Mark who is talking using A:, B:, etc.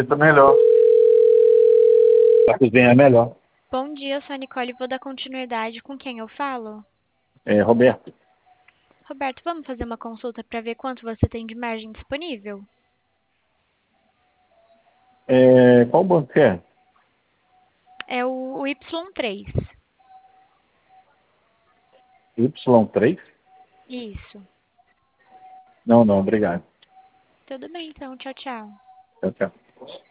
A: Tá melhor. A cozinha é melhor.
B: Bom dia, eu sou a Nicole e vou dar continuidade com quem eu falo.
A: É, Roberto,
B: Roberto, vamos fazer uma consulta para ver quanto você tem de margem disponível?
A: qual banco que é?
B: É o Y3.
A: Y3?
B: Isso.
A: Não, obrigado.
B: Tudo bem, então. Tchau, tchau.
A: Tchau, tchau.